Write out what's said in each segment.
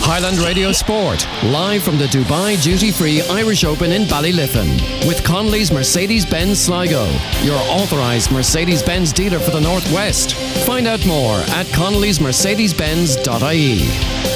Highland Radio Sport, live from the Dubai Duty Free Irish Open in Ballyliffin, with Connolly's Mercedes-Benz Sligo, your authorised Mercedes-Benz dealer for the Northwest. Find out more at connolly'smercedes-benz.ie.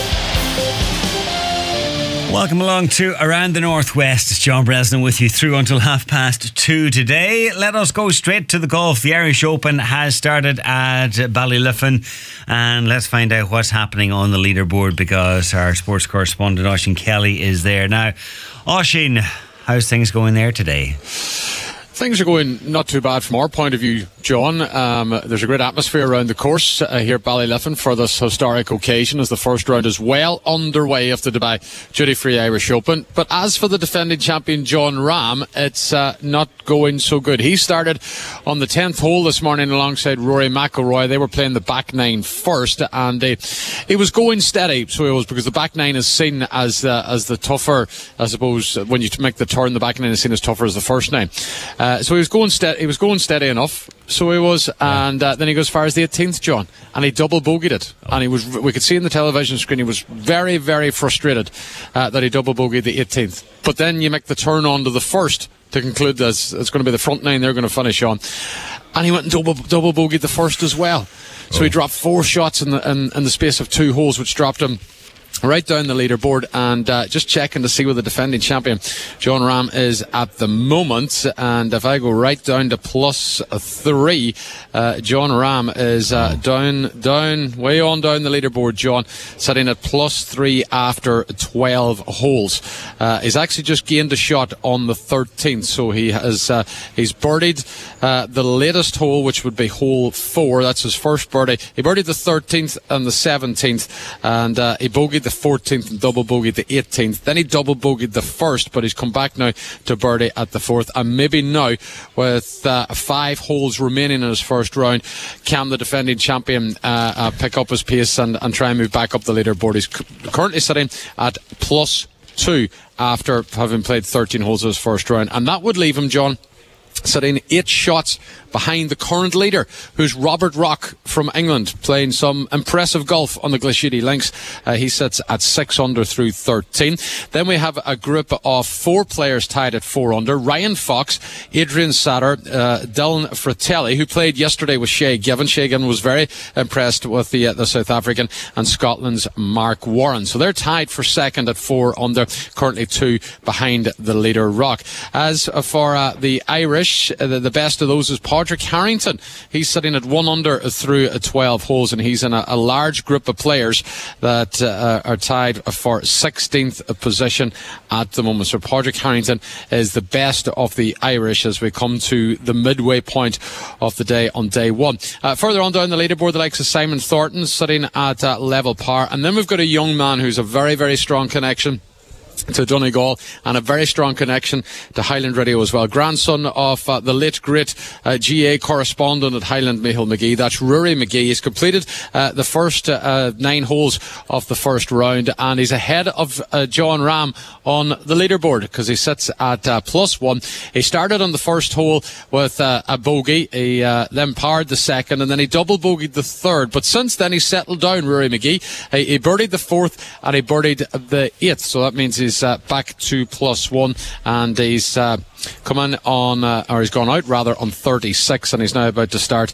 Welcome along to Around the Northwest. It's John Bresnan with you through until 2:30 today. Let us go straight to the golf. The Irish Open has started at Ballyliffin, and let's find out what's happening on the leaderboard because our sports correspondent Oisín Kelly is there now. Oisín, how's things going there today? Things are going not too bad from our point of view, John. There's a great atmosphere around the course here at Ballyliffin for this historic occasion as the first round is well underway of the Dubai Duty Free Irish Open. But as for the defending champion Jon Rahm, it's not going so good. He started on the 10th hole this morning alongside Rory McIlroy. They were playing the back nine first, and he was going steady. So it was because the back nine is seen as the tougher, I suppose, when you make the turn, the back nine is seen as tougher as the first nine. So he was going steady enough. So he was, and then he goes as far as the 18th, John, and he double bogeyed it. And we could see in the television screen he was very, very frustrated that he double bogeyed the 18th. But then you make the turn on to the first to conclude that it's going to be the front nine they're going to finish on, and he went and double bogeyed the first as well. So he dropped 4 shots in the space of 2 holes, which dropped him right down the leaderboard. And just checking to see where the defending champion Jon Rahm is at the moment, and if I go right down to +3, Jon Rahm is down way on down the leaderboard, John, sitting at +3 after 12 holes. He's actually just gained a shot on the 13th, so he's birdied the latest hole, which would be hole 4. That's his first birdie. He birdied the 13th and the 17th, and he bogeyed the 14th and double bogeyed the 18th. Then he double bogeyed the first, but he's come back now to birdie at the 4th. And maybe now, with 5 holes remaining in his first round, can the defending champion pick up his pace and try and move back up the leaderboard? He's currently sitting at +2 after having played 13 holes of his first round. And that would leave him, John, sitting 8 shots behind the current leader, who's Robert Rock from England, playing some impressive golf on the Glashidi Links. He sits at 6 under through 13. Then we have a group of 4 players tied at 4 under. Ryan Fox, Adrian Satter, Dylan Fratelli, who played yesterday with Shay Given. Shay Given was very impressed with the South African, and Scotland's Mark Warren. So they're tied for second at 4 under, currently 2 behind the leader, Rock. As for the Irish, the best of those is Padraig Harrington. He's sitting at 1 under through 12 holes, and he's in a large group of players that are tied for 16th position at the moment. So Padraig Harrington is the best of the Irish as we come to the midway point of the day on day 1. Further on down the leaderboard, the likes of Simon Thornton sitting at level par, and then we've got a young man who's a very, very strong connection to Donegal and a very strong connection to Highland Radio as well. Grandson of the late great GA correspondent at Highland, Micheál McGee. That's Rory McGee. He's completed the first 9 holes of the first round, and he's ahead of Jon Rahm on the leaderboard because he sits at +1. He started on the first hole with a bogey. He then parred the second, and then he double bogeyed the third. But since then, he's settled down, Rory McGee. He birdied the 4th and he birdied the 8th. So that means he's back to +1, and he's come in on, or he's gone out rather on 36, and he's now about to start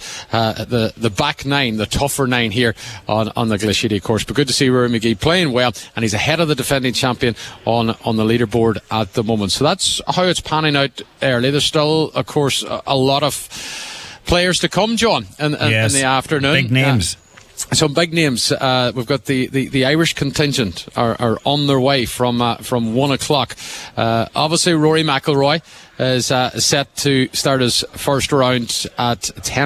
the back 9, the tougher 9 here on the Glashidi course. But good to see Rory McGee playing well, and he's ahead of the defending champion on the leaderboard at the moment. So that's how it's panning out early. There's still, of course, a lot of players to come, John, in the afternoon. Big names. Some big names. We've got the Irish contingent are on their way from 1 o'clock. Obviously, Rory McIlroy is set to start his first round at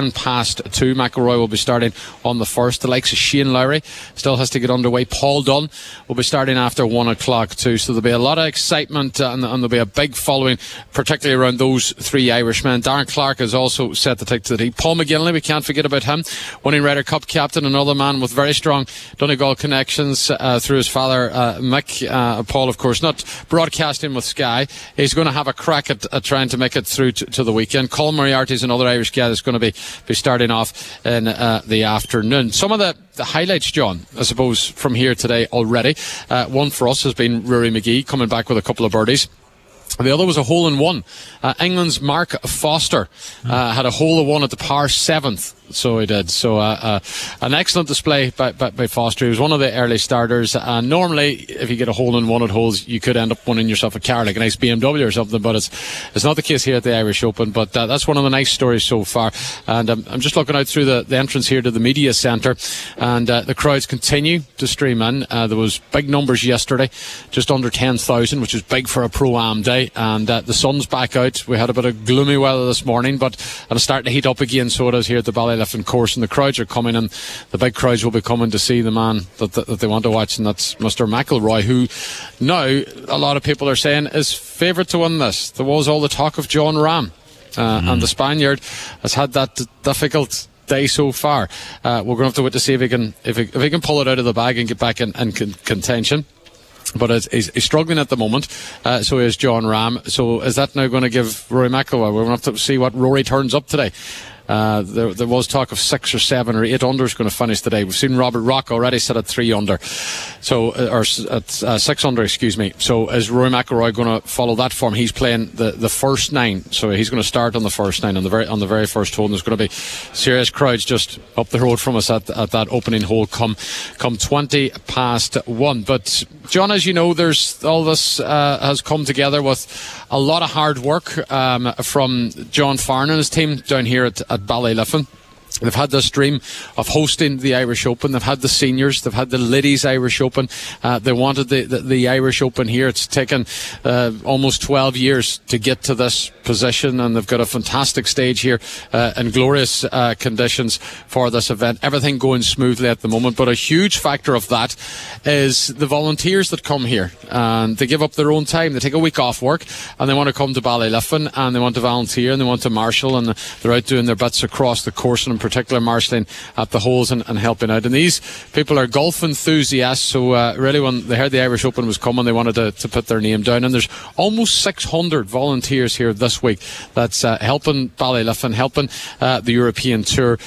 2:10. McIlroy will be starting on the first. The likes of Shane Lowry still has to get underway. Paul Dunn will be starting after 1 o'clock too. So there'll be a lot of excitement, and there'll be a big following, particularly around those 3 Irishmen. Darren Clarke is also set to take to the tee. Paul McGinley, we can't forget about him, winning Ryder Cup captain, another another man with very strong Donegal connections through his father, Mick. Paul, of course, not broadcasting with Sky. He's going to have a crack at trying to make it through to the weekend. Colin Moriarty is another Irish guy that's going to be starting off in the afternoon. Some of the highlights, John, I suppose, from here today already. One for us has been Rory McGee coming back with a couple of birdies. The other was a hole-in-one. England's Mark Foster had a hole-in-one at the par 7th. So he did. So an excellent display by Foster. He was one of the early starters. Normally, if you get a hole-in-one at holes, you could end up winning yourself a car, like a nice BMW or something. But it's not the case here at the Irish Open. But that's one of the nice stories so far. And I'm just looking out through the entrance here to the media centre, and the crowds continue to stream in. There was big numbers yesterday, just under 10,000, which is big for a Pro-Am day. And the sun's back out. We had a bit of gloomy weather this morning, but it's starting to heat up again. So it is here at the Ballylifton course, and the crowds are coming in. The big crowds will be coming to see the man that they want to watch, and that's Mr. McIlroy, who now a lot of people are saying is favourite to win this. There was all the talk of Jon Rahm, and the Spaniard has had that difficult day so far. We're going to have to wait to see if he can pull it out of the bag and get back in contention. But he's struggling at the moment, so is Jon Rahm. So is that now going to give Rory McIlroy? We're going to have to see what Rory turns up today. There was talk of 6 or 7 or 8 under is going to finish today. We've seen Robert Rock already set at 3 under, or at 6 under, excuse me. So is Rory McIlroy going to follow that form? He's playing the first 9, so he's going to start on the first 9 on the very first hole. And there's going to be serious crowds just up the road from us at that opening hole come 20 past 1. But John, as you know, there's all this has come together with a lot of hard work from John Farnan and his team down here at Ballylifton. They've had this dream of hosting the Irish Open. They've had the seniors. They've had the ladies Irish Open. They wanted the Irish Open here. It's taken almost 12 years to get to this position, and they've got a fantastic stage here in glorious conditions for this event. Everything going smoothly at the moment, but a huge factor of that is the volunteers that come here, and they give up their own time. They take a week off work and they want to come to Ballylifton, and they want to volunteer, and they want to marshal, and they're out doing their bits across the course, and in particular marshalling at the holes and helping out. And these people are golf enthusiasts, so really when they heard the Irish Open was coming, they wanted to put their name down. And there's almost 600 volunteers here this week that's helping Ballylifton, helping the European Tour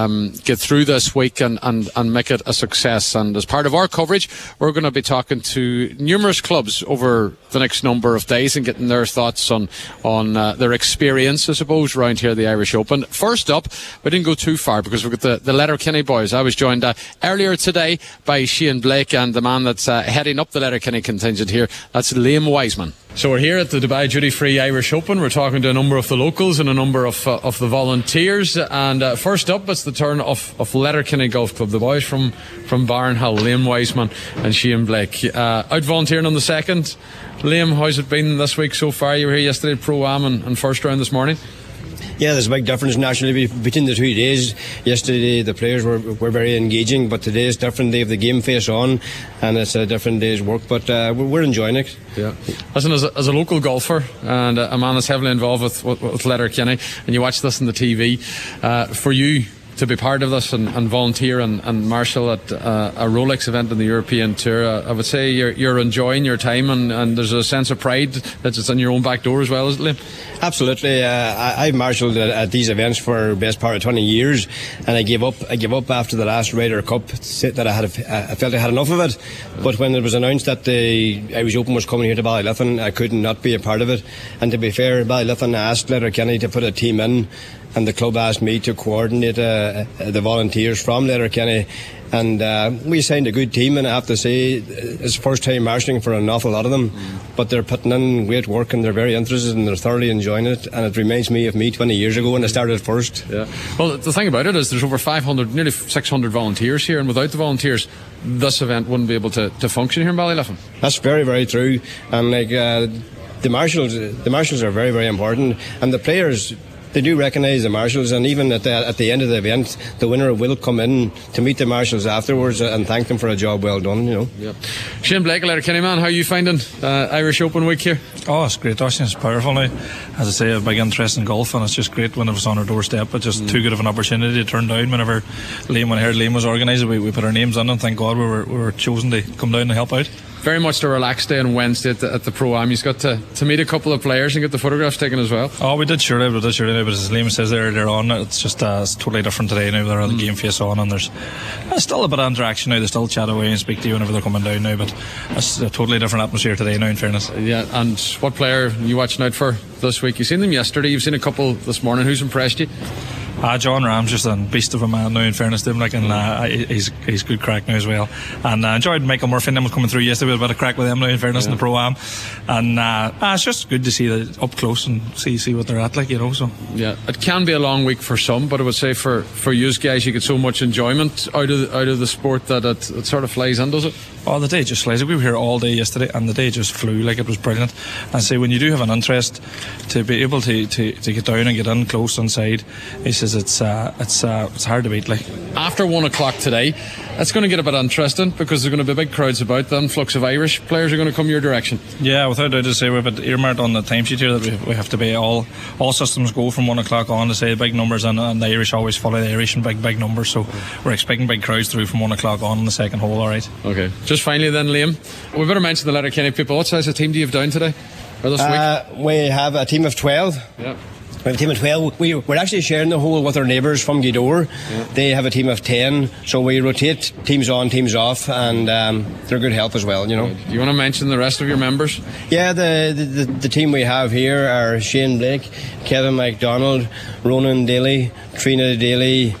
get through this week and make it a success. And as part of our coverage, we're going to be talking to numerous clubs over the next number of days and getting their thoughts on their experience, I suppose, around here at the Irish Open. First up, we didn't go too far because we've got the Letterkenny boys. I was joined earlier today by Shane Blake, and the man that's heading up the Letterkenny contingent here, that's Liam Wiseman. So we're here at the Dubai Duty Free Irish Open. We're talking to a number of the locals and a number of the volunteers. And first up, it's the turn of Letterkenny Golf Club. The boys from Barnhill, Liam Wiseman and Shane Blake. Out volunteering on the second. Liam, how's it been this week so far? You were here yesterday, Pro-Am and first round this morning. Yeah, there's a big difference naturally between the 2 days. Yesterday the players were very engaging, but today is different. They have the game face on, and it's a different day's work, but we're enjoying it. Yeah. Listen, as a local golfer and a man that's heavily involved with Letterkenny, and you watch this on the TV, for you to be part of this and volunteer and marshal at a Rolex event in the European Tour, I would say you're enjoying your time, and there's a sense of pride that it's in your own back door as well, isn't it, Liam? Absolutely. I've marshalled at these events for the best part of 20 years, and I gave up after the last Ryder Cup that I felt I had enough of it. But when it was announced that the Irish Open was coming here to Ballylifton, I could not be a part of it. And to be fair, Ballylifton asked Letterkenny to put a team in, and the club asked me to coordinate the volunteers from Letterkenny, and we signed a good team, and I have to say it's first time marshalling for an awful lot of them, but they're putting in great work and they're very interested and they're thoroughly enjoying it, and it reminds me of me 20 years ago when I started first. Yeah. Well, the thing about it is there's over 500, nearly 600 volunteers here, and without the volunteers this event wouldn't be able to function here in Ballylifton. That's very, very true, and the marshals are very, very important, and the players they do recognise the marshals, and even at the end of the event, the winner will come in to meet the marshals afterwards and thank them for a job well done. Yep. Shane Blake, Letterkenny man, how are you finding Irish Open week here? Oh, it's great, Oisin. It's powerful now. As I say, a big interest in golf, and it's just great when it was on our doorstep. But just too good of an opportunity to turn down. Whenever when I heard Liam was organising, we put our names on, and thank God we were chosen to come down and help out. Very much the relaxed day on Wednesday at the Pro-Am. You've got to meet a couple of players and get the photographs taken as well. Oh, we did surely, but as Liam says earlier on, it's just it's totally different today now. They're on the game face on, and there's still a bit of interaction now. They still chat away and speak to you whenever they're coming down now, but it's a totally different atmosphere today now, in fairness. Yeah, and what player are you watching out for this week? You've seen them yesterday, you've seen a couple this morning. Who's impressed you? John Rahm's just a beast of a man now, in fairness to him, and he's good crack now as well. And I enjoyed Michael Murphy and them coming through yesterday with a bit of crack with them now, in fairness, in the Pro-Am. And it's just good to see that up close and see what they're at, so. Yeah, it can be a long week for some, but I would say for you guys, you get so much enjoyment out of the sport that it sort of flies in, does it? Oh, the day just flies. We were here all day yesterday, and the day just flew. It was brilliant. And say when you do have an interest, to be able to get down and get in close inside, he says it's hard to beat. After 1 o'clock today, it's going to get a bit interesting because there's going to be big crowds about. The influx of Irish players are going to come your direction. Yeah, without doubt, to say we've it earmarked on the timesheet here that we have to be all systems go from 1 o'clock on, to say big numbers, and the Irish always follow the Irish in big numbers. So we're expecting big crowds through from 1 o'clock on in the second hole. All right. Okay. Just finally then, Liam, we better mention the Letterkenny people. What size of team do you have down today or this week? We have a team of 12. Yeah. We have a team of 12. We're actually sharing the hole with our neighbours from Gweedore. Yeah. They have a team of 10, so we rotate teams on, teams off, and they're good help as well. Do you want to mention the rest of your members? Yeah, the team we have here are Shane Blake, Kevin MacDonald, Ronan Daly, Trina Daly,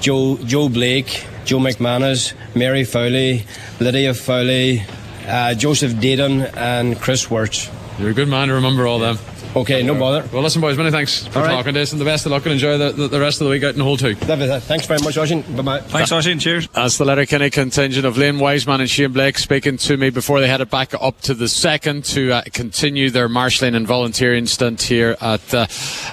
Joe Blake, Joe McManus, Mary Fowley, Lydia Fowley, Joseph Deaton, and Chris Wirtz. You're a good man to remember all them. Okay, no bother. Well, listen, boys, many thanks for talking to us, and the best of luck, and enjoy the rest of the week out in hole 2. Thanks very much, Oisin. Bye-bye. Thanks, Oisin. Cheers. That's the Letterkenny contingent of Liam Wiseman and Shane Blake speaking to me before they headed back up to the second to continue their marshalling and volunteering stint here at the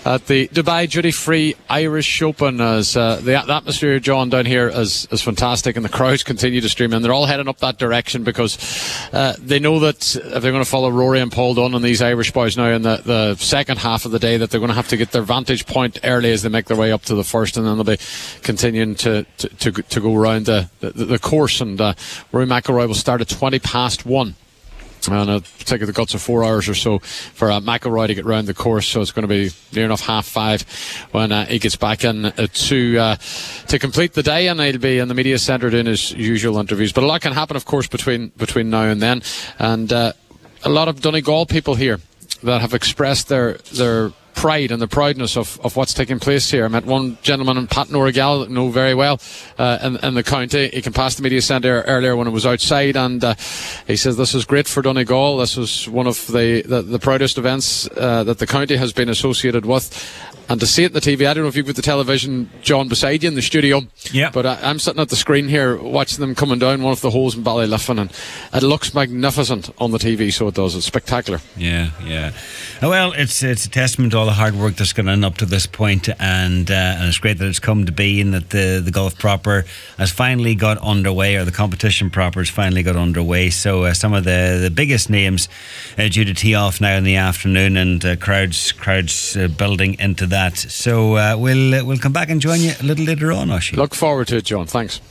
Dubai Duty Free Irish Open. As the atmosphere, John, down here is fantastic, and the crowds continue to stream in. They're all heading up that direction because they know that if they're going to follow Rory and Paul Dunne and these Irish boys now in the second half of the day, that they're going to have to get their vantage point early as they make their way up to the first, and then they'll be continuing to go around the course. And Rory McIlroy will start at 1:20. And it'll take the guts of 4 hours or so for McIlroy to get round the course, so it's going to be near enough 5:30 when he gets back in to complete the day, and he'll be in the media centre doing his usual interviews. But a lot can happen, of course, between now and then, and a lot of Donegal people here that have expressed their pride and the proudness of what's taking place here. I met one gentleman in Pat Norrigal that I know very well in the county. He can pass the media centre earlier when it was outside, and he says this is great for Donegal. This was one of the proudest events that the county has been associated with. And to see it on the TV, I don't know if you've got the television, John, beside you in the studio. Yeah. But I'm sitting at the screen here watching them coming down one of the holes in Ballyliffin, and it looks magnificent on the TV, so it does. It's spectacular. Yeah. Well, it's a testament to all the hard work that's gone on up to this point, and it's great that it's come to be, and that the golf proper has finally got underway, or the competition proper has finally got underway. So some of the biggest names due to tee off now in the afternoon, and crowds building into that. So we'll come back and join you a little later on, Oisin. Look forward to it, John. Thanks.